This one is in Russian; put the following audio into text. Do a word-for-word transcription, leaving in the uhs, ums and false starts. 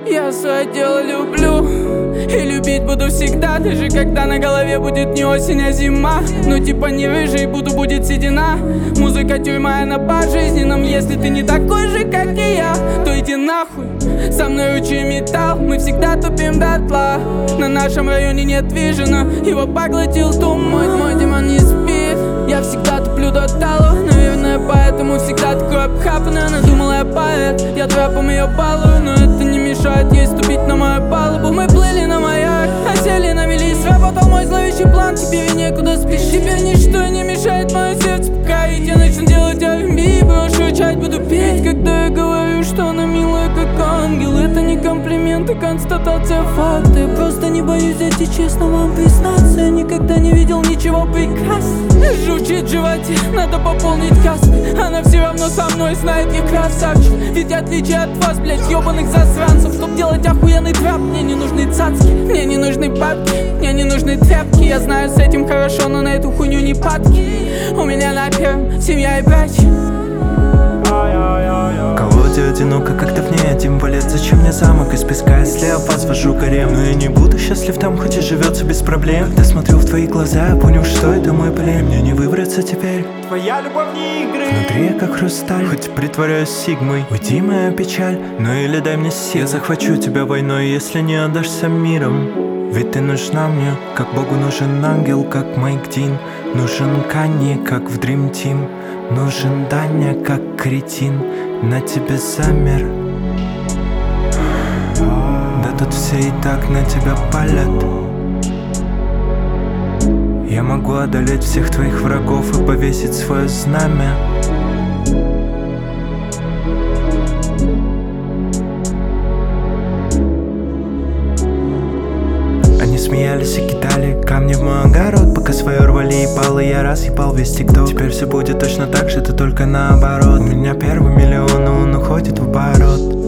Я свое дело люблю и любить буду всегда, даже когда на голове будет не осень, а зима. Ну типа не выжей, буду будет седина. Музыка тюрьма, я на пожизненном. Если ты не такой же, как и я, то иди нахуй, со мной учи металл. Мы всегда тупим дотла, на нашем районе нет вижена. Его поглотил туман, мой демон не спит. Я всегда туплю до талу, наверное, поэтому всегда такой обхапанный. Она думала, я поэт, я трэпом ее балую, но это не мешает ей ступить на мою палубу. Мы плыли на маяк, а сели на мели. Сработал мой зловещий план, теперь и некуда спешить. Теперь ничто не мешает мое сердце покорить. Я начну делать ар энд би, брошу рычать, буду петь, когда я говорю, что она милая, как ангел. Это не комплимент, а констатация факта. Я просто не боюсь зайти, честно вам признаться. Я никогда не видел ничего прекраснее. Журчит в животе, надо пополнить касс. Она все равно со мной знает, я красавчик. Ведь в отличие от вас, блять, ебаных засранцев, чтоб делать охуенный трэп, мне не нужны цацки, мне не нужны бабки, мне не нужны тряпки. Я знаю, с этим хорошо, но на эту хуйню не падки. У меня на первом семья и братья. Колоде одиноко, как давнее, тем более зачем мне замок из песка, если я возвожу гарем. Но я не буду счастлив там, хоть и живется без проблем. Когда смотрю в твои глаза, я понял, что это мой плен. Мне не выбраться теперь, твоя любовь не игры. внутри я как хрусталь, хоть притворяюсь сигмой. Уйди, моя печаль, ну или дай мне сил. Я захвачу тебя войной, если не отдашься миром. Ведь ты нужна мне, как Богу нужен ангел, как Майк Дин. Нужен Канье, как в Dream Team. Нужен Даня, как кретин. На тебе замер. Да тут все и так на тебя палят. Я могу одолеть всех твоих врагов и повесить свое знамя. Они смеялись и кидали камни в мой огород, пока свое рвали и пало. Я раз ебал весь тикток. Теперь все будет точно так же, это только наоборот. У меня первый миллион, но он уходит в оборот.